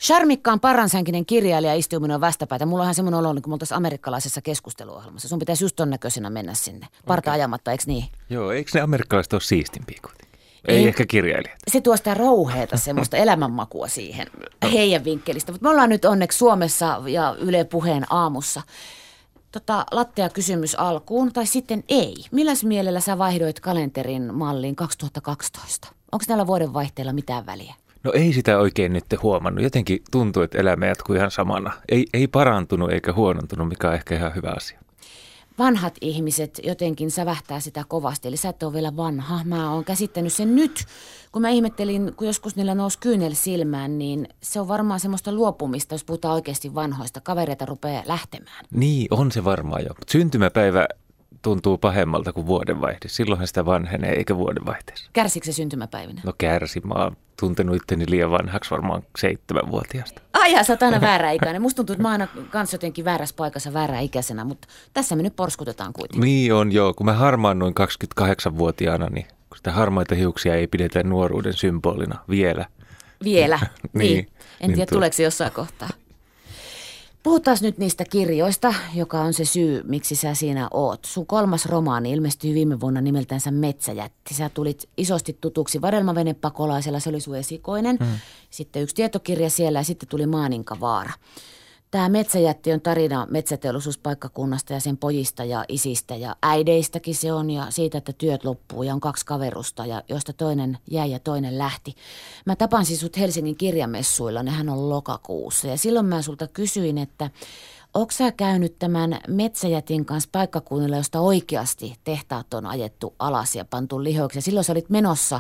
Charmikkaan paransänkinen kirjailija istuu minun vastapäätä. Mulla on ihan semmoinen olo, niin kuin me oltaisiin amerikkalaisessa keskusteluohjelmassa. Sun pitäisi just ton näköisenä mennä sinne. Parta ajamatta, eikö niin? Joo, eikö ne amerikkalaiset ole siistimpiä kuitenkin? Ei ehkä kirjailijat. Se tuo sitä rouheeta, semmoista elämänmakua siihen heidän vinkkelistä. Mutta me ollaan nyt onneksi Suomessa ja Yle Puheen aamussa. Lattea kysymys alkuun, tai sitten ei. Milläs mielellä sä vaihdoit kalenterin malliin 2012? Onko näillä vuodenvaihteilla mitään väliä? No ei sitä oikein nyt huomannut. Jotenkin tuntuu, että elämä jatkuu ihan samana. Ei parantunut eikä huonontunut, mikä on ehkä ihan hyvä asia. Vanhat ihmiset jotenkin sävähtää sitä kovasti, eli sä et ole vielä vanha. Mä oon käsittänyt sen nyt. Kun mä ihmettelin, kun joskus niillä nousi kyynel silmään, niin se on varmaan semmoista luopumista, jos puhutaan oikeasti vanhoista. Kavereita rupeaa lähtemään. Niin, on se varmaan jo. Syntymäpäivä tuntuu pahemmalta kuin vuodenvaihde. Silloinhan sitä vanhenee, eikä vuodenvaihteessa. Kärsikö se syntymäpäivinä? No kärsi. Mä oon tuntenut itteni liian vanhaksi varmaan 7-vuotiaasta. Ai sä oot aina väärä-ikäinen. Musta tuntuu, että mä aina kans jotenkin väärässä paikassa väärä-ikäisenä, mutta tässä me nyt porskutetaan kuitenkin. Niin on joo. Kun mä harmaannuin 28-vuotiaana, niin kun sitä harmaita hiuksia ei pidetä nuoruuden symbolina vielä. Vielä? niin. En niin tiedä, tuleeko se jossain kohtaa. Puhutaan nyt niistä kirjoista, joka on se syy, miksi sä siinä oot. Sun 3. romaani ilmestyi viime vuonna nimeltänsä Metsäjätti. Sä tulit isosti tutuksi Vadelmavenepakolaisella, se oli sun esikoinen. Sitten yksi tietokirja siellä ja sitten tuli Maaninkavaara. Tämä Metsäjätti on tarina metsäteollisuuspaikkakunnasta ja sen pojista ja isistä ja äideistäkin se on ja siitä, että työt loppuu ja on 2 kaverusta ja joista toinen jäi ja toinen lähti. Mä tapasin sut Helsingin kirjamessuilla, nehän on lokakuussa ja silloin mä sulta kysyin, että ootko sä käynyt tämän Metsäjätin kanssa paikkakunnilla, josta oikeasti tehtaat on ajettu alas ja pantu lihoiksi ja silloin sä olit menossa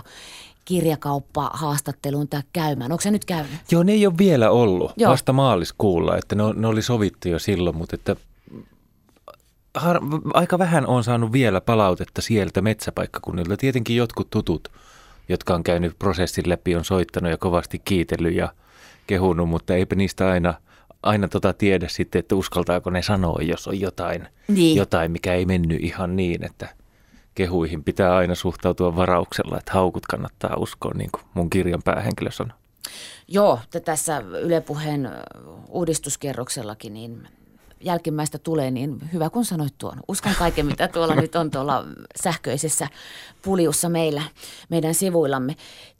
kirjakauppa-haastatteluun tai käymään. Onko se nyt käynyt? Joo, ne ei ole vielä ollut. Joo. Vasta maaliskuulla, että ne oli sovittu jo silloin, mutta että aika vähän on saanut vielä palautetta sieltä metsäpaikkakunnilta. Tietenkin jotkut tutut, jotka on käynyt prosessin läpi, on soittanut ja kovasti kiitellyt ja kehunut, mutta eipä niistä aina tiedä sitten, että uskaltaako ne sanoa, jos on jotain, mikä ei mennyt ihan niin, että kehuihin pitää aina suhtautua varauksella, että haukut kannattaa uskoa, niin kuin mun kirjan päähenkilö sanoo. Joo, tässä Yle Puheen uudistuskierroksellakin niin jälkimmäistä tulee, niin hyvä kun sanoit tuon. Uskon kaiken, mitä tuolla nyt on tuolla sähköisessä puljussa meidän sivuillamme.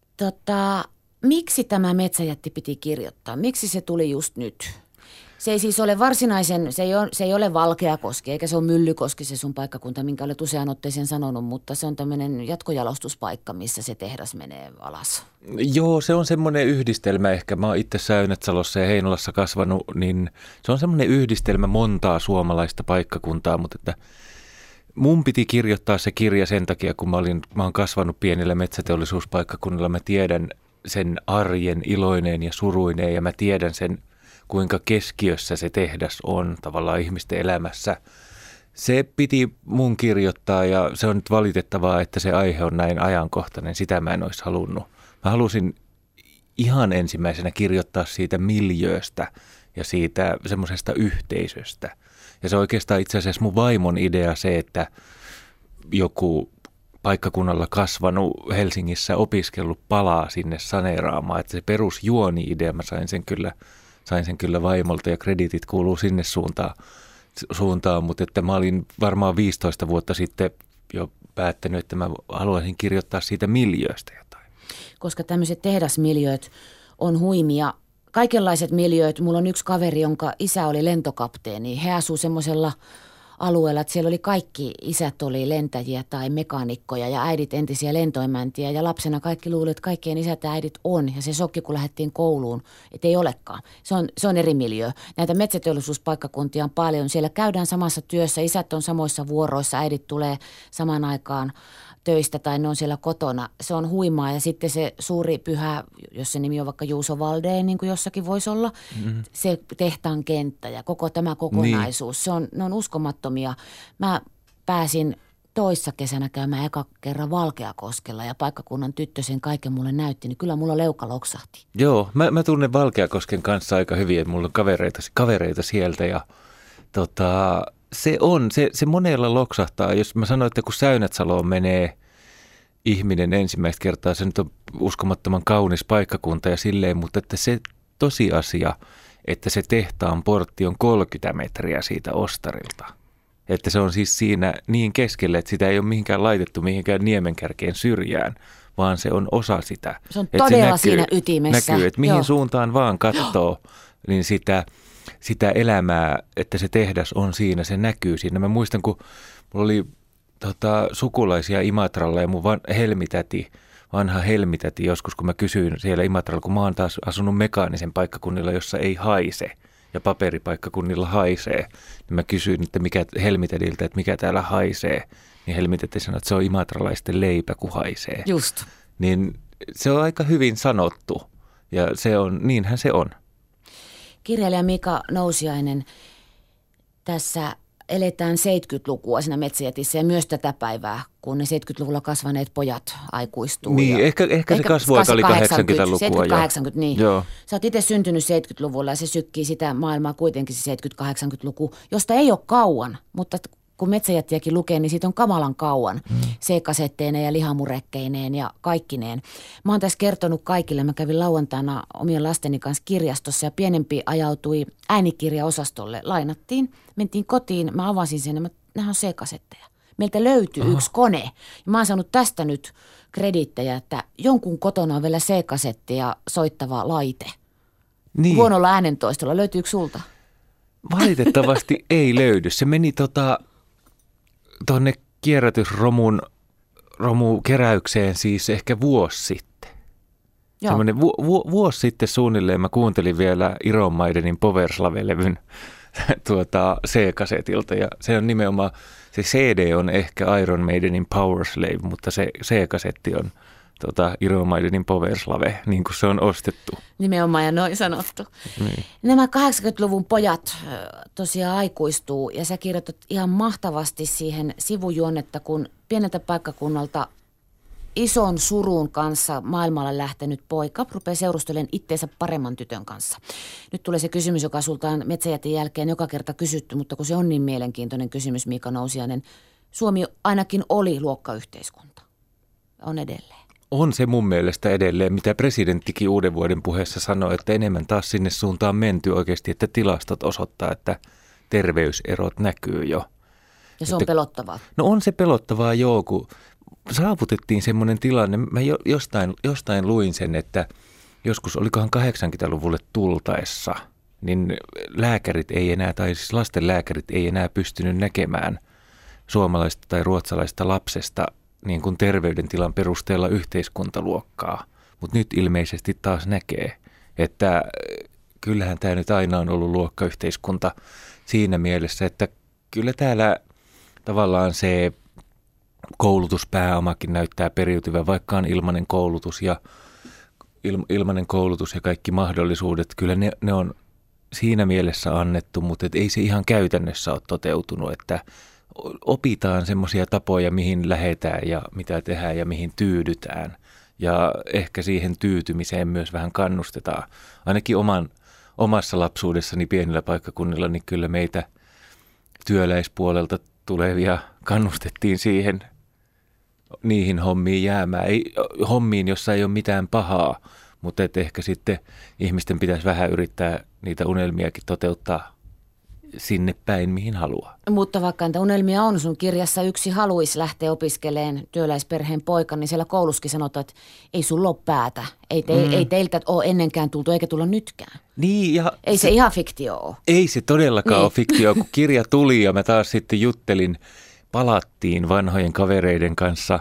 Miksi tämä Metsäjätti piti kirjoittaa? Miksi se tuli just nyt? Se ei siis ole se ei ole Valkeakoski, eikä se ole Myllykoski se sun paikkakunta, minkä olet usean otteeseen sanonut, mutta se on tämmöinen jatkojalostuspaikka, missä se tehdas menee alas. Joo, se on semmoinen yhdistelmä ehkä. Mä oon itse Säynätsalossa ja Heinolassa kasvanut, niin se on semmoinen yhdistelmä montaa suomalaista paikkakuntaa, mutta että mun piti kirjoittaa se kirja sen takia, kun mä oon kasvanut pienillä metsäteollisuuspaikkakunnilla. Mä tiedän sen arjen iloineen ja suruineen ja mä tiedän sen, kuinka keskiössä se tehdas on tavallaan ihmisten elämässä. Se piti mun kirjoittaa ja se on nyt valitettavaa, että se aihe on näin ajankohtainen. Sitä mä en olisi halunnut. Mä halusin ihan ensimmäisenä kirjoittaa siitä miljööstä ja siitä semmoisesta yhteisöstä. Ja se on oikeastaan itse asiassa mun vaimon idea se, että joku paikkakunnalla kasvanut, Helsingissä opiskellut palaa sinne saneeraamaan. Että se perusjuoni-idea mä sain sen kyllä vaimolta ja krediitit kuuluu sinne suuntaan, mutta että mä olin varmaan 15 vuotta sitten jo päättänyt, että mä haluaisin kirjoittaa siitä miljööstä jotain. Koska tämmöiset tehdasmiljööt on huimia. Kaikenlaiset miljööt. Mulla on yksi kaveri, jonka isä oli lentokapteeni. He asuu semmoisella alueella, että siellä oli kaikki isät oli lentäjiä tai mekaanikkoja ja äidit entisiä lentoemäntiä ja lapsena kaikki luulivat, että kaikkien isät ja äidit on ja se sokki, kun lähdettiin kouluun, että ei olekaan. Se on eri miljöö. Näitä metsäteollisuuspaikkakuntia on paljon. Siellä käydään samassa työssä, isät on samoissa vuoroissa, äidit tulee samaan aikaan töistä tai ne on siellä kotona. Se on huimaa ja sitten se suuri pyhä, jos se nimi on vaikka Juuso Valdeen, niin kuin jossakin voisi olla, se tehtaan kenttä ja koko tämä kokonaisuus. Niin. Ne on uskomattomia. Mä pääsin toissa kesänä käymään eka kerran Valkeakoskella ja paikkakunnan tyttö sen kaiken mulle näytti, niin kyllä mulla leuka loksahti. Joo, mä tunnen Valkeakosken kanssa aika hyvin, että mulla on kavereita sieltä ja se monella loksahtaa. Jos mä sanoin, että kun Säynätsaloon menee ihminen ensimmäistä kertaa, se nyt on uskomattoman kaunis paikkakunta ja silleen, mutta että tosiasia, että se tehtaan portti on 30 metriä siitä ostarilta. Että se on siis siinä niin keskellä, että sitä ei ole mihinkään laitettu mihinkään niemenkärkeen syrjään, vaan se on osa sitä. Se on todella siinä ytimessä. Näkyy, että mihin suuntaan vaan katsoo, niin sitä elämää, että se tehdas on siinä, se näkyy siinä. Mä muistan, kun mulla oli sukulaisia Imatralla ja mun vanha helmitäti joskus, kun mä kysyin siellä Imatralla, kun mä oon taas asunut mekaanisen paikkakunnilla, jossa ei haise ja paperipaikkakunnilla haisee, niin mä kysyin helmitädiltä, että mikä täällä haisee, niin helmitäti sanoi, että se on imatralaisten leipä, kun haisee. Just. Niin se on aika hyvin sanottu ja niinhän se on. Kirjailija Mika Nousiainen, tässä eletään 70-lukua siinä Metsäjätissä ja myös tätä päivää, kun ne 70-luvulla kasvaneet pojat aikuistuu. Niin, ehkä se kasvuaika oli 80-lukua. 70-80, niin. Joo. Sä oot itse syntynyt 70-luvulla ja se sykkii sitä maailmaa kuitenkin se 70-80-luku, josta ei ole kauan, mutta kun Metsäjättiäkin lukee, niin siitä on kamalan kauan C-kasetteineen ja lihamurekkeineen ja kaikkineen. Mä oon tässä kertonut kaikille. Mä kävin lauantaina omien lasteni kanssa kirjastossa ja pienempi ajautui äänikirjaosastolle. Lainattiin, mentiin kotiin, mä avasin sen ja nämä on C-kasetteja. Meiltä löytyi yksi kone ja mä oon saanut tästä nyt krediittejä, että jonkun kotona on vielä C-kasetti ja soittava laite. Niin. Huonolla äänentoistolla. Löytyykö sulta? Valitettavasti ei löydy. Se meni tuonne kierrätysromun keräykseen siis ehkä vuosi sitten. Joo. Semmoinen vuosi sitten suunnilleen mä kuuntelin vielä Iron Maidenin Powerslave-levyn C-kasetilta ja se on nimenomaan, se CD on ehkä Iron Maidenin Powerslave, mutta se C-kasetti on Iron Maidenin Powerslave, niin kuin se on ostettu. Nimenomaan ja noin sanottu. Niin. Nämä 80-luvun pojat tosiaan aikuistuu ja sä kirjoitat ihan mahtavasti siihen sivujuonnetta, kun pieneltä paikkakunnalta ison surun kanssa maailmalle lähtenyt poika rupeaa seurustelemaan itteensä paremman tytön kanssa. Nyt tulee se kysymys, joka sulta on Metsäjätin jälkeen joka kerta kysytty, mutta kun se on niin mielenkiintoinen kysymys, Mika Nousiainen, Suomi ainakin oli luokkayhteiskunta. On edelleen. On se mun mielestä edelleen, mitä presidenttikin uuden vuoden puheessa sanoi, että enemmän taas sinne suuntaan menty oikeasti, että tilastot osoittaa, että terveyserot näkyy jo. Ja se on pelottavaa. No on se pelottavaa joo, kun saavutettiin semmoinen tilanne. Mä jostain luin sen, että joskus olikohan 80-luvulle tultaessa, niin lääkärit ei enää, tai siis lastenlääkärit ei enää pystynyt näkemään suomalaista tai ruotsalaista lapsesta niin kuin terveydentilan perusteella yhteiskuntaluokkaa. Mutta nyt ilmeisesti taas näkee, että kyllähän tämä nyt aina on ollut luokkayhteiskunta siinä mielessä, että kyllä täällä tavallaan se koulutuspääomakin näyttää periytyvän, vaikka on ilmainen koulutus ja kaikki mahdollisuudet. Kyllä ne on siinä mielessä annettu, mutta ei se ihan käytännössä ole toteutunut, että opitaan semmoisia tapoja, mihin lähdetään ja mitä tehdään ja mihin tyydytään. Ja ehkä siihen tyytymiseen myös vähän kannustetaan. Ainakin omassa lapsuudessani pienillä paikkakunnilla, niin kyllä meitä työläispuolelta tulevia kannustettiin niihin hommiin jäämään. Hommiin, jossa ei ole mitään pahaa, mutta ehkä sitten ihmisten pitäisi vähän yrittää niitä unelmiakin toteuttaa sinne päin, mihin haluaa. Mutta vaikka niitä unelmia on, sun kirjassa yksi haluaisi lähteä opiskeleen työläisperheen poika, niin siellä koulussakin sanotaan, että ei sulla ole päätä. Ei teiltä ole ennenkään tultu, eikä tulla nytkään. Niin, ja ei se ihan fiktio ole. Ei se todellakaan ole fiktio, kun kirja tuli ja mä taas sitten palattiin vanhojen kavereiden kanssa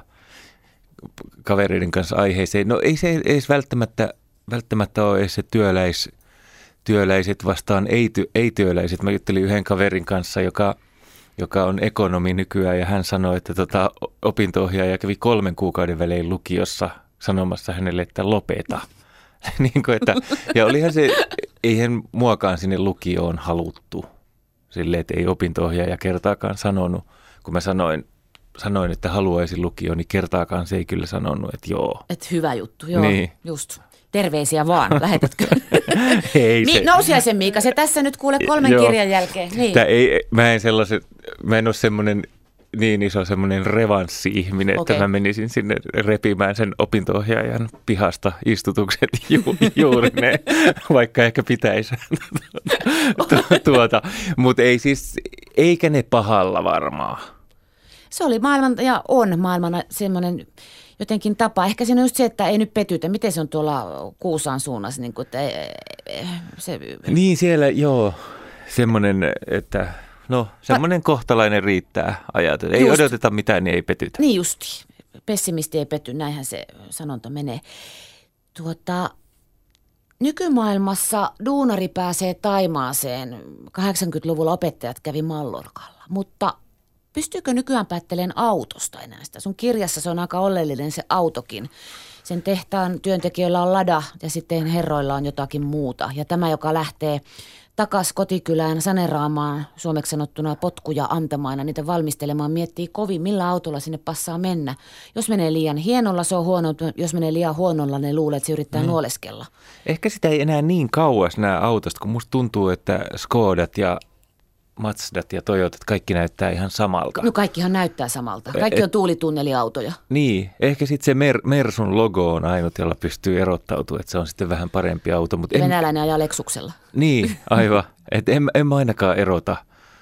aiheeseen. No ei se edes välttämättä ole edes se työläiset vastaan ei-työläiset. Mä juttelin yhden kaverin kanssa, joka on ekonomi nykyään ja hän sanoi, että opinto-ohjaaja kävi 3 kuukauden välein lukiossa sanomassa hänelle, että lopeta. Ja olihan se, eihän muakaan sinne lukioon haluttu. Silleen, että ei opinto-ohjaaja kertaakaan sanonut, kun mä sanoin, että haluaisin lukioon, niin kertaakaan se ei kyllä sanonut, että joo. Että hyvä juttu, joo, niin. Just. Terveisiä vaan, lähetätkö? Ei se. Nousiaisen Miika, se tässä nyt kuule 3 kirjan jälkeen. Niin. Mä en ole semmoinen niin se on semmoinen revanssi-ihminen, että mä menisin sinne repimään sen opinto-ohjaajan pihasta istutukset juuri ne, vaikka ehkä pitäisi. Mutta ei siis, eikä ne pahalla varmaan. Se oli maailman ja on maailmana semmoinen jotenkin tapa. Ehkä siinä on just se, että ei nyt petytä. Miten se on tuolla Kuusaan suunnassa? Niin, kuin, että niin siellä, joo, semmoinen, että no semmoinen kohtalainen riittää ajatella. Ei odoteta mitään, niin ei petytä. Niin justi. Pessimisti ei pety, näinhän se sanonta menee. Nykymaailmassa duunari pääsee Taimaaseen. 80-luvulla opettajat kävi Mallorcalla, mutta pystyykö nykyään päättelemään autosta enää sitä? Sun kirjassa se on aika oleellinen se autokin. Sen tehtaan työntekijöillä on lada ja sitten herroilla on jotakin muuta. Ja tämä, joka lähtee takas kotikylään saneeraamaan, suomeksi sanottuna potkuja antamaan ja niitä valmistelemaan, miettii kovin, millä autolla sinne passaa mennä. Jos menee liian hienolla, se on huono. Jos menee liian huonolla, ne luulee, että se yrittää nuoleskella. Ehkä sitä ei enää niin kauas nämä autosta, kun musta tuntuu, että Skodat ja Mazdat ja Toyotat, kaikki näyttää ihan samalta. No kaikkihan näyttää samalta. Kaikki on tuulitunneliautoja. Niin, ehkä sitten se Mersun logo on ainut, jolla pystyy erottautumaan, että se on sitten vähän parempi auto. Mutta venäläinen ajaa Lexuksella. Niin, aivan. Että en mä ainakaan erota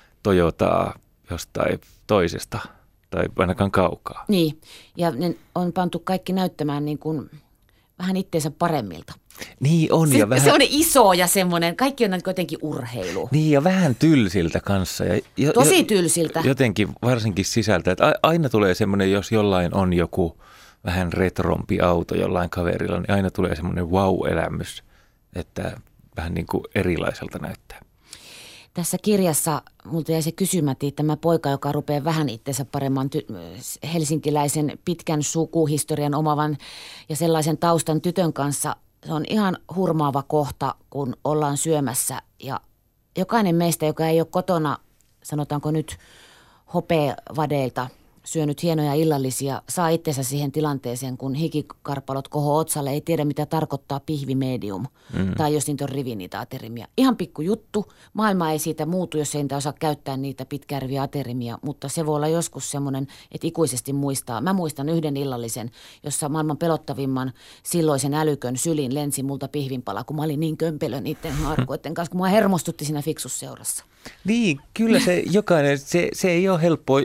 Toyotaa jostain toisesta tai ainakaan kaukaa. Niin, ja ne on pantu kaikki näyttämään niin kuin vähän itteensä paremmilta. Niin on. Ja vähän semmoinen iso ja semmoinen, kaikki on jotenkin urheilu. Niin ja vähän tylsiltä kanssa. Tosi tylsiltä. Jotenkin varsinkin sisältä, että aina tulee semmoinen, jos jollain on joku vähän retrompi auto jollain kaverilla, niin aina tulee semmoinen wow-elämys, että vähän niin kuin erilaiselta näyttää. Tässä kirjassa multa jäi se kysymättä, tämä poika, joka rupeaa vähän itsensä paremman helsinkiläisen pitkän sukuhistorian omavan ja sellaisen taustan tytön kanssa. Se on ihan hurmaava kohta, kun ollaan syömässä ja jokainen meistä, joka ei ole kotona, sanotaanko nyt hopeavadeilta, syönyt hienoja illallisia, saa itsensä siihen tilanteeseen, kun hikikarpalot kohoo otsalle, ei tiedä mitä tarkoittaa pihvimedium tai jos niitä on rivi niitä aterimia. Ihan pikku juttu, maailma ei siitä muutu, jos ei niitä osaa käyttää niitä pitkärviä aterimia, mutta se voi olla joskus semmoinen, että ikuisesti muistaa. Mä muistan yhden illallisen, jossa maailman pelottavimman silloisen älykön sylin lensi multa pihvinpala, kun mä olin niin kömpelö niiden harkoiden kanssa, kun mua hermostutti siinä fiksusseurassa. Niin, kyllä se jokainen, se ei ole helppoa.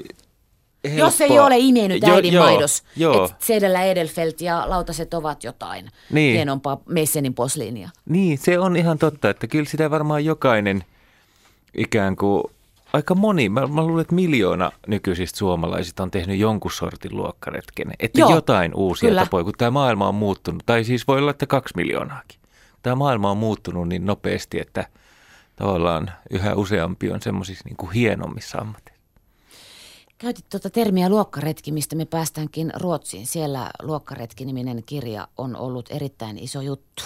Jos ei ole imenyt äidin maidos, että Sedellä Edelfelt ja lautaset ovat jotain hienompaa Messenin posliinia. Niin, se on ihan totta, että kyllä sitä varmaan jokainen ikään kuin, aika moni, mä luulen, että 1 miljoona nykyisistä suomalaisista on tehnyt jonkun sortin luokkaretken. Että jotain uusia tapoja, kun tämä maailma on muuttunut, tai siis voi olla, että 2 miljoonaakin. Tämä maailma on muuttunut niin nopeasti, että tavallaan yhä useampi on semmoisissa niin kuin hienommissa ammateissa. Käytit tuota termiä luokkaretki, mistä me päästäänkin Ruotsiin. Siellä Luokkaretki-niminen kirja on ollut erittäin iso juttu.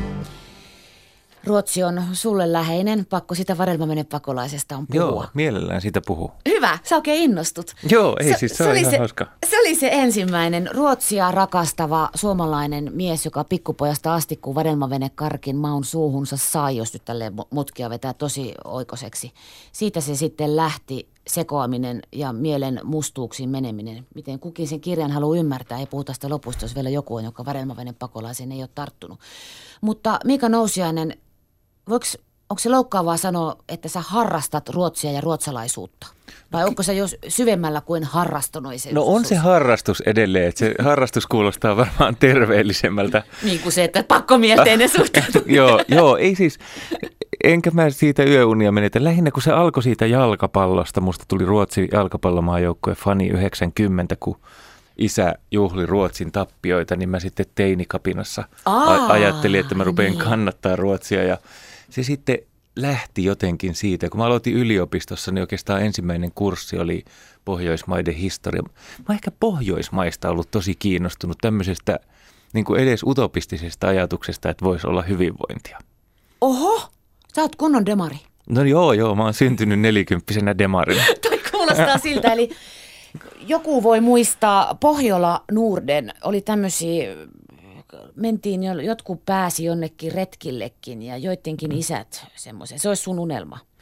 Ruotsi on sulle läheinen. Pakko sitä Vadelmaveden pakolaisesta on puhua. Joo, mielellään siitä puhuu. Hyvä, sä oikein innostut. Joo, se on ihan hauska. Se oli se ensimmäinen Ruotsia rakastava suomalainen mies, joka pikkupojasta asti, kun Vadelmaveden karkin maun suuhunsa sai, jos nyt tälleen mutkia vetää tosi oikoseksi. Siitä se sitten lähti sekoaminen ja mielen mustuuksiin meneminen. Miten kukin sen kirjan haluaa ymmärtää, ei puhuta sitä lopusta, jos vielä joku on, joka Vadelmaveden pakolaiseen ei ole tarttunut. Mutta Miika Nousiainen, onko se loukkaavaa sanoa, että sä harrastat ruotsia ja ruotsalaisuutta? Vai onko se jo syvemmällä kuin harrastunoisuus? No on se harrastus edelleen, että se harrastus kuulostaa varmaan terveellisemmältä. Niin kuin se, että pakkomielteinen suhtautuminen. Joo, ei siis, enkä mä siitä yöunia menetä. Lähinnä kun se alkoi siitä jalkapallosta, musta tuli Ruotsin jalkapallomaajoukkojen fani 90, kun isä juhli Ruotsin tappioita, niin mä sitten teinikapinassa ajattelin, että mä rupean kannattaa Ruotsia ja se sitten lähti jotenkin siitä. Kun mä aloitin yliopistossa, niin oikeastaan ensimmäinen kurssi oli Pohjoismaiden historia. Mä oon ehkä Pohjoismaista ollut tosi kiinnostunut tämmöisestä niin kuin edes utopistisesta ajatuksesta, että voisi olla hyvinvointia. Oho, sä oot kunnon demari. No joo, mä oon syntynyt 40-vuotiaana demarina. Toi kuulostaa siltä, eli joku voi muistaa Pohjola Norden, oli tämmöisiä, mentiin, jotkut pääsi jonnekin retkillekin ja joidenkin isät semmoisen. Se olisi sun unelma.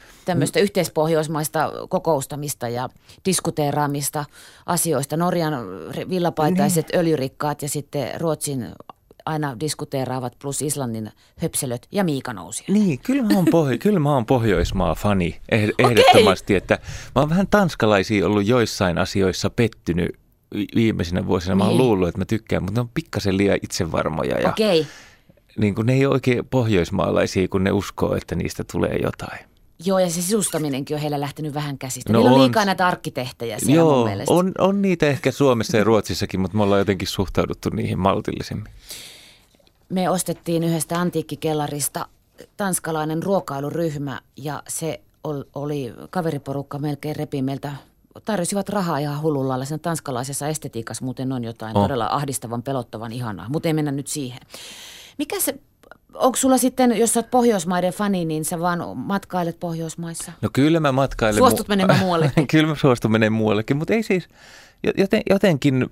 tämmöistä yhteispohjoismaista kokoustamista ja diskuteeraamista asioista. Norjan villapaitaiset öljyrikkaat ja sitten Ruotsin aina diskuteeraavat plus Islannin höpselöt ja Miika Nousija. Niin, kyllä mä oon Pohjoismaa-fani ehdottomasti, että mä oon vähän tanskalaisia ollut joissain asioissa pettynyt viimeisinä vuosina. Mä oon luullut, että mä tykkään, mutta ne on pikkasen liian itsevarmoja ja niin kuin ne ei ole oikein pohjoismaalaisia, kun ne uskoo, että niistä tulee jotain. Joo, ja se sisustaminenkin on heillä lähtenyt vähän käsistä. Niillä on liikaa näitä arkkitehtejä siellä mun mielestä. On niitä ehkä Suomessa ja Ruotsissakin, mutta me ollaan jotenkin suhtauduttu niihin maltillisemmin. Me ostettiin yhdestä antiikkikellarista tanskalainen ruokailuryhmä ja se oli kaveriporukka melkein repi meiltä. Tarjosivat rahaa ihan hullulla lailla. Sen tanskalaisessa estetiikassa muuten on jotain todella ahdistavan, pelottavan ihanaa, mutta ei mennä nyt siihen. Mikä se, onko sulla sitten, jos sä oot Pohjoismaiden fani, niin sä vaan matkailet Pohjoismaissa? No kyllä mä matkailen. Suostut menemään muuallekin? Kyllä mä suostun menemään muuallekin, mutta ei siis jotenkin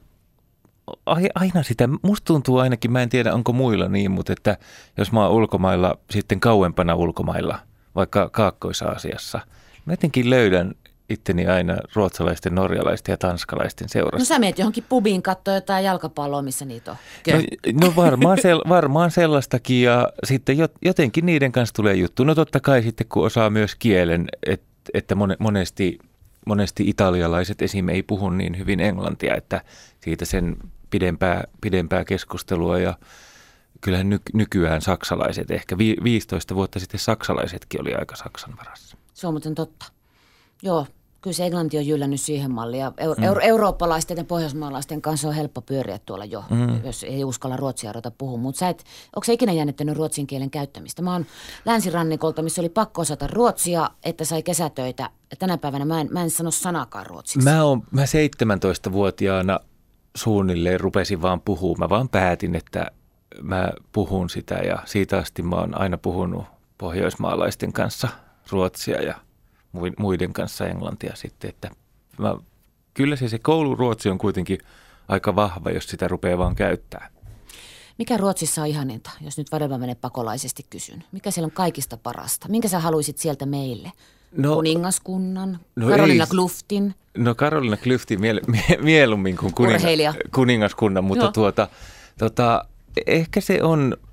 aina sitä, musta tuntuu ainakin, mä en tiedä onko muilla niin, mutta että jos mä oon ulkomailla, sitten kauempana ulkomailla, vaikka Kaakkois-Aasiassa, mä jotenkin löydän itteni aina ruotsalaisten, norjalaisten ja tanskalaisten seurasta. No sä meet johonkin pubiin katsoa jotain jalkapalloa, missä niitä on. No varmaan sellaistakin ja sitten jotenkin niiden kanssa tulee juttu. No totta kai sitten kun osaa myös kielen, että monesti italialaiset esim. Ei puhu niin hyvin englantia, että siitä sen pidempää keskustelua ja kyllähän nykyään saksalaiset, ehkä 15 vuotta sitten saksalaisetkin oli aika Saksan varassa. Se on muuten totta. Joo, kyllä se englanti on jyllännyt siihen malliin ja eurooppalaisten ja pohjoismaalaisten kanssa on helppo pyöriä tuolla jo, jos ei uskalla ruotsia ruveta puhua. Mutta onko sä ikinä jännittänyt ruotsin kielen käyttämistä? Mä oon länsirannikolta, missä oli pakko osata ruotsia, että sai kesätöitä. Tänä päivänä mä en sano sanakaan ruotsiksi. Mä 17-vuotiaana suunnilleen rupesin vaan puhumaan. Mä vaan päätin, että mä puhun sitä ja siitä asti mä oon aina puhunut pohjoismaalaisten kanssa ruotsia ja muiden kanssa englantia sitten, että kyllä se kouluruotsi on kuitenkin aika vahva, jos sitä rupeaa vaan käyttää. Mikä Ruotsissa on ihaninta, jos nyt varmaan menee pakolaisesti kysyn? Mikä siellä on kaikista parasta? Minkä sä haluaisit sieltä meille? Kuningaskunnan? Karolina Klüftin? No Karolina Klüftin mieluummin kuin kuningaskunnan, mutta ehkä se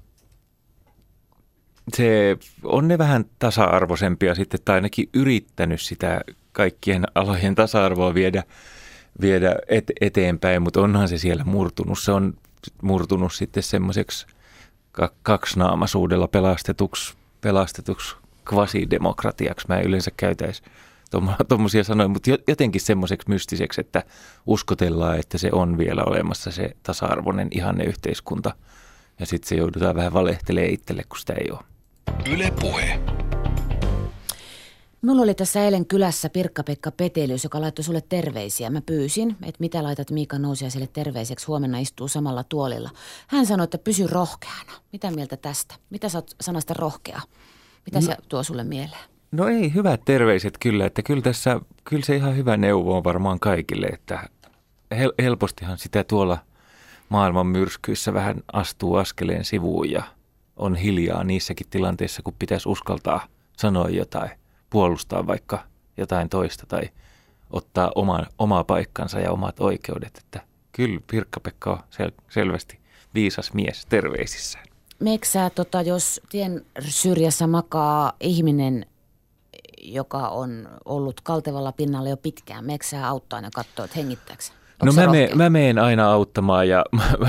on ne vähän tasa-arvoisempia sitten, tai ainakin yrittänyt sitä kaikkien alojen tasa-arvoa viedä eteenpäin, mutta onhan se siellä murtunut. Se on murtunut sitten semmoiseksi kaksinaamaisuudella pelastetuksi kvasidemokratiaksi. Mä en yleensä käytäisi tuommoisia sanoja, mutta jotenkin semmoiseksi mystiseksi, että uskotellaan, että se on vielä olemassa se tasa-arvoinen ihanne yhteiskunta. Ja sitten se joudutaan vähän valehtelemaan itselle, kun sitä ei ole. Yle Puhe. Mulla oli tässä eilen kylässä Pirkka-Pekka Petelius, joka laittoi sulle terveisiä. Mä pyysin, että mitä laitat Miika Nousiaiselle terveiseksi, huomenna istuu samalla tuolilla. Hän sanoi, että pysy rohkeana. Mitä mieltä tästä? Mitä sä oot sanasta rohkea? Mitä se tuo sulle mieleen? No ei, hyvät terveiset kyllä, että kyllä se ihan hyvä neuvo on varmaan kaikille, että helpostihan sitä tuolla maailman myrskyissä vähän astuu askeleen sivuun ja on hiljaa niissäkin tilanteissa, kun pitäisi uskaltaa sanoa jotain, puolustaa vaikka jotain toista tai ottaa omaa paikkansa ja omat oikeudet. Että kyllä Pirkka-Pekka on selvästi viisas mies terveisissään. Meeksä, jos tien syrjässä makaa ihminen, joka on ollut kaltevalla pinnalla jo pitkään, meeksä auttaa ja katsoo, että hengittääksä? No mä menen aina auttamaan ja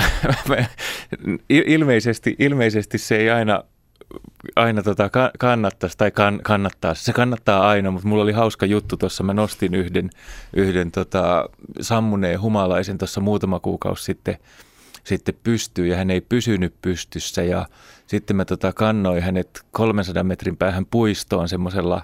ilmeisesti se ei aina kannattaisi tai kannattaa. Se kannattaa aina, mutta mulla oli hauska juttu tuossa. Mä nostin yhden sammuneen humalaisen tuossa muutama kuukausi sitten pystyyn ja hän ei pysynyt pystyssä ja sitten mä kannoin hänet 300 metrin päähän puistoon semmoisella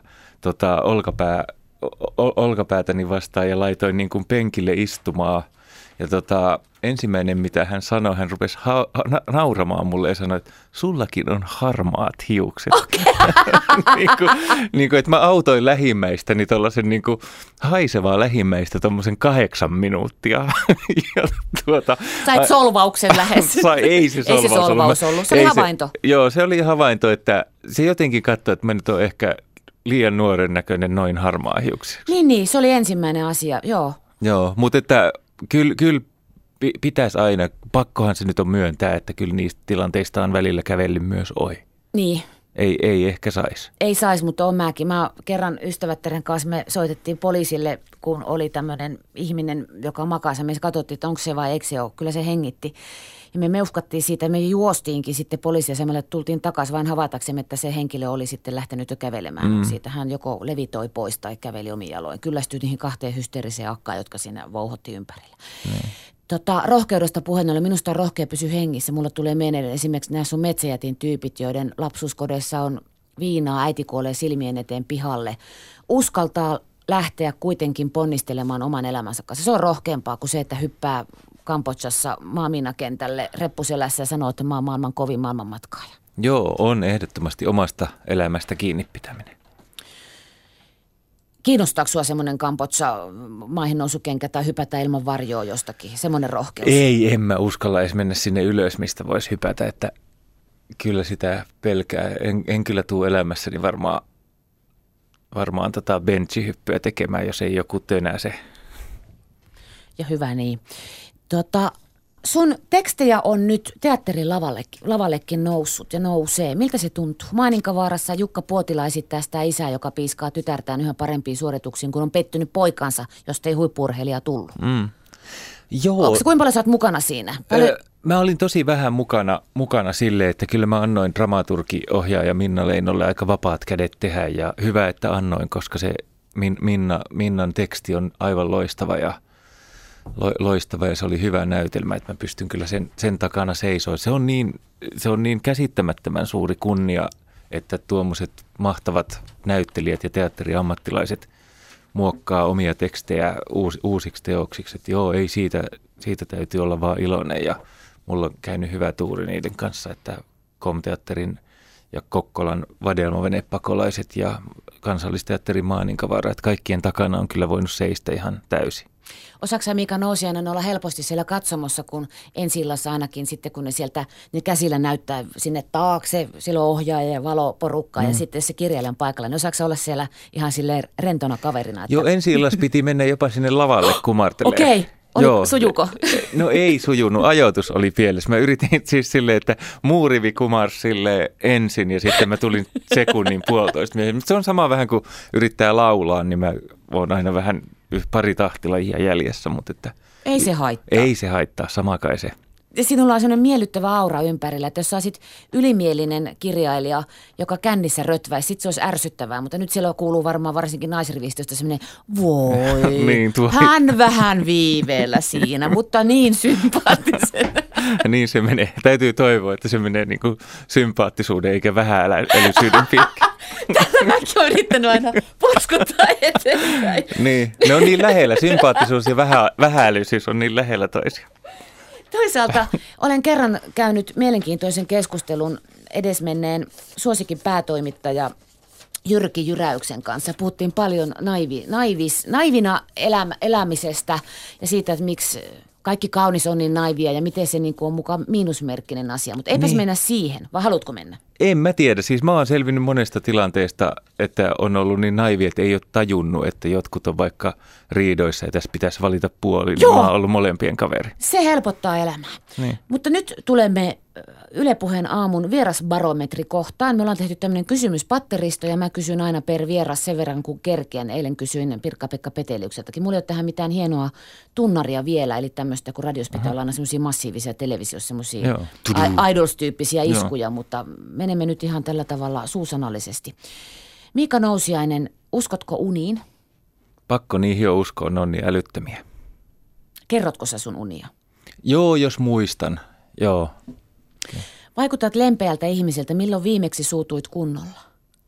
olkapäätäni vastaan ja laitoin niin kuin penkille istumaan. Ja ensimmäinen, mitä hän sanoi, hän rupesi nauramaan mulle ja sanoi, että sullakin on harmaat hiukset. Okay. niin kuin, että mä autoin lähimmäistäni tuollaisen niin kuin haisevaa lähimmäistä tuommoisen 8 minuuttia. Sait solvauksen lähes. Ei se solvaus ollut. Se oli havainto. Joo, se oli havainto, että se jotenkin katsoi, että mä nyt on ehkä liian nuoren näköinen noin harmaahiuksi. Niin, se oli ensimmäinen asia, joo. Joo, mutta että kyllä pitäisi aina, pakkohan se nyt on myöntää, että kyllä niistä tilanteista on välillä kävellyt myös ohi. Niin. Ei ehkä saisi. Ei saisi, mutta on mäkin. Mä kerran ystävättären kanssa me soitettiin poliisille, kun oli tämmöinen ihminen, joka makasi. Me katsottiin, että onko se vai eikö se ole. Kyllä se hengitti. Ja me meuhkattiin siitä, me juostiinkin sitten poliisiasemalle, tultiin takaisin vain havaitaksemme, että se henkilö oli sitten lähtenyt jo kävelemään. Siitä hän joko levitoi pois tai käveli omiin jaloin. Kyllästyi niihin 2 hysteeriseen akkaan, jotka siinä vouhotti ympärillä. Rohkeudesta puheen ollen, minusta on rohkea pysyä hengissä. Mulla tulee mieleen esimerkiksi nämä sun metsäjätin tyypit, joiden lapsuuskodeissa on viinaa, äiti kuolee silmien eteen pihalle. Uskaltaa lähteä kuitenkin ponnistelemaan oman elämänsä kanssa. Se on rohkeampaa kuin se, että hyppää Kambodžassa maamiinakentälle reppuselässä ja sanoo, että mä oon maailman kovin maailmanmatkaaja. Joo, on ehdottomasti omasta elämästä kiinni pitäminen. Kiinnostaako sinua semmoinen Kambodža maihin nousukenkä tai hypätä ilman varjoa jostakin, semmoinen rohkeus? Ei, en mä uskalla edes mennä sinne ylös, mistä voisi hypätä, että kyllä sitä pelkää. En kyllä tule elämässäni varmaan benchihyppyä tekemään, jos ei joku tönäse. Ja hyvä niin. Sun tekstejä on nyt teatterin lavallekin noussut ja nousee. Miltä se tuntuu? Maaninkavaarassa Jukka Puotila esittää sitä isää, joka piiskaa tytärtään yhä parempiin suorituksiin, kun on pettynyt poikansa, josta ei huippu-urheilija tullut. Joo. Kuinka paljon sä oot mukana siinä? Mä olin tosi vähän mukana silleen, että kyllä mä annoin dramaturgi-ohjaaja Minna Leinolle aika vapaat kädet tehdä ja hyvä, että annoin, koska se Minnan teksti on aivan loistava ja se oli hyvä näytelmä, että mä pystyn kyllä sen takana seisoa. Se on niin käsittämättömän suuri kunnia, että tuommoiset mahtavat näyttelijät ja teatteriammattilaiset muokkaa omia tekstejä uusiksi teoksiksi. Että joo, ei siitä täytyy olla vaan iloinen ja mulla on käynyt hyvä tuuri niiden kanssa, että Komteatterin ja Kokkolan vadelmavenepakolaiset ja Kansallisteatterin Maaninkavaara, että kaikkien takana on kyllä voinut seistä ihan täysin. Osaatko sä Miika Nousiainen olla helposti siellä katsomossa, kun ensi-illassa ainakin sitten, kun ne käsillä näyttää sinne taakse, silloin ohjaaja ja valoporukkaa ja sitten se kirjailijan paikalla, niin osaatko sä olla siellä ihan silleen rentona kaverina? Että... Joo, ensi-illassa piti mennä jopa sinne lavalle kumartelemaan. Okei. Sujuko? No ei sujunut, ajoitus oli pielessä. Mä yritin siis silleen, että muurivi kumarsi silleen ensin ja sitten mä tulin sekunnin 1,5 myöhemmin. Se on sama vähän kuin yrittää laulaa, niin mä oon aina vähän pari tahtilajia jäljessä, mutta että... Ei se haittaa. Ei se haittaa, sama kai se. Ja sinulla on sellainen miellyttävä aura ympärillä, että jos sä olisit ylimielinen kirjailija, joka kännissä rötväisi, sit se olisi ärsyttävää, mutta nyt siellä kuuluu varmaan varsinkin naisrivistöstä semmoinen, voi, niin, hän vähän viiveellä siinä, mutta niin sympaattisen. Niin se menee. Täytyy toivoa, että se menee niin kuin sympaattisuuden eikä vähäälysyyden piikki. Tätä mäkin olen yrittänyt aina poskuttaa eteenpäin. Niin, ne on niin lähellä. Sympaattisuus ja vähäälyisyys on niin lähellä toisiaan. Toisaalta olen kerran käynyt mielenkiintoisen keskustelun edesmenneen suosikin päätoimittaja Jyrki Jyräyksen kanssa. Puhuttiin paljon naivina elämisestä ja siitä, että miksi kaikki kaunis on niin naivia ja miten se niin kuin on mukaan miinusmerkkinen asia. Mutta eipäs mennä siihen, vai haluatko mennä? En mä tiedä. Siis mä oon selvinnyt monesta tilanteesta, että on ollut niin naivi, että ei ole tajunnut, että jotkut on vaikka riidoissa ja tässä pitäisi valita puoli. Niin mä oon ollut molempien kaveri. Se helpottaa elämää. Niin. Mutta nyt tulemme Yle Puheen aamun vierasbarometrikohtaan. Me ollaan tehty tämmöinen kysymyspatteristo ja mä kysyn aina per vieras sen verran kuin kerkeän. Eilen kysyin Pirkka-Pekka Peteliukseltakin. Mulla ei ole tähän mitään hienoa tunnaria vielä, eli tämmöistä, kun radiossa pitää olla aina semmoisia massiivisia televisiossa, semmoisia idols-tyyppisiä iskuja, mutta menemme nyt ihan tällä tavalla suusanallisesti. Miika Nousiainen, uskotko uniin? Pakko niihin jo uskoa, ne on niin älyttömiä. Kerrotko sä sun unia? Joo, jos muistan. Joo. Vaikutat lempeältä ihmiseltä. Milloin viimeksi suutuit kunnolla?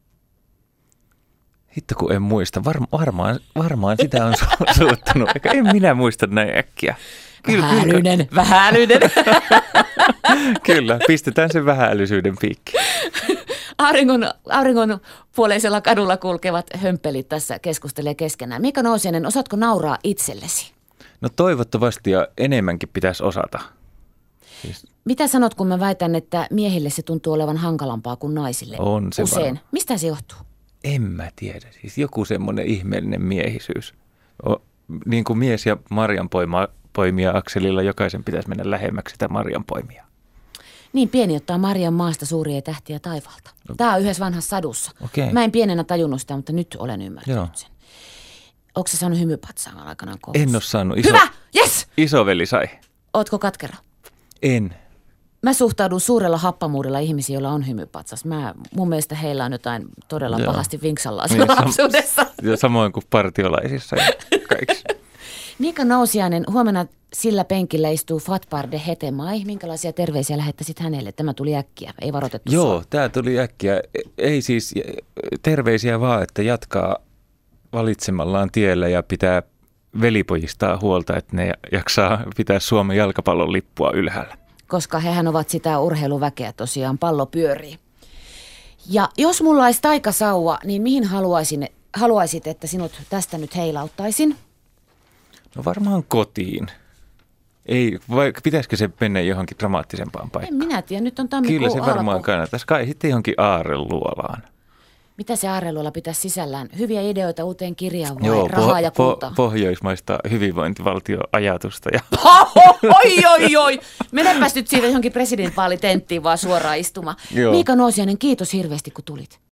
Hitto kun en muista. Varmaan sitä on suuttunut. En minä muista näin äkkiä. Vähälyinen. Kyllä, pistetään sen vähäälysyyden piikki. Auringon puoleisella kadulla kulkevat hömppelit tässä keskustelee keskenään. Miika Nousiainen, osaatko nauraa itsellesi? No toivottavasti ja enemmänkin pitäisi osata. Siis... Mitä sanot, kun mä väitän, että miehille se tuntuu olevan hankalampaa kuin naisille? On se usein. Mistä se johtuu? En mä tiedä. Siis joku semmoinen ihmeellinen miehisyys. Niin kuin mies ja marjanpoimija akselilla jokaisen pitäisi mennä lähemmäksi sitä marjanpoimijaa. Niin, pieni ottaa marjan maasta suuria tähtiä taivaalta. Tämä on yhdessä vanhassa sadussa. Okei. Mä en pienenä tajunnut sitä, mutta nyt olen ymmärtänyt Joo. sen. Onko sä saanut hymypatsaan aikanaan koulussa? En ole saanut. Hyvä! Yes! Isoveli sai. Ootko katkera? En. Mä suhtaudun suurella happamuudella ihmisiin, joilla on hymypatsas. Mun mielestä heillä on jotain todella pahasti vinksallaan Niin, lapsuudessa. Ja samoin kuin partiolaisissa ja kaikissa. Miika Nousiainen, huomenna sillä penkillä istuu Fatparde Hetemai. Minkälaisia terveisiä lähettäisit hänelle? Tämä tuli äkkiä, ei varoitettu. Joo, tämä tuli äkkiä. Ei siis terveisiä vaan, että jatkaa valitsemallaan tiellä ja pitää velipojistaan huolta, että ne jaksaa pitää Suomen jalkapallon lippua ylhäällä. Koska hehän ovat sitä urheiluväkeä tosiaan, pallo pyörii. Ja jos mulla olisi taikasauva, niin mihin haluaisit, että sinut tästä nyt heilauttaisin? No varmaan kotiin. Ei, vai pitäisikö se mennä johonkin dramaattisempaan paikkaan? En minä tiedä, nyt on tammikuun Kyllä se varmaan alku. kannattaisi. Kai sitten johonkin aarreluolaan. Mitä se aarreluola pitäisi sisällään? Hyviä ideoita uuteen kirjaan vai rahaa ja kultaa? Pohjoismaista hyvinvointivaltioajatusta. Ja Oi. Menepäs nyt siitä johonkin presidentinvaalitenttiin vaan suoraan istumaan. Joo. Miika Nousiainen, kiitos hirveästi kun tulit.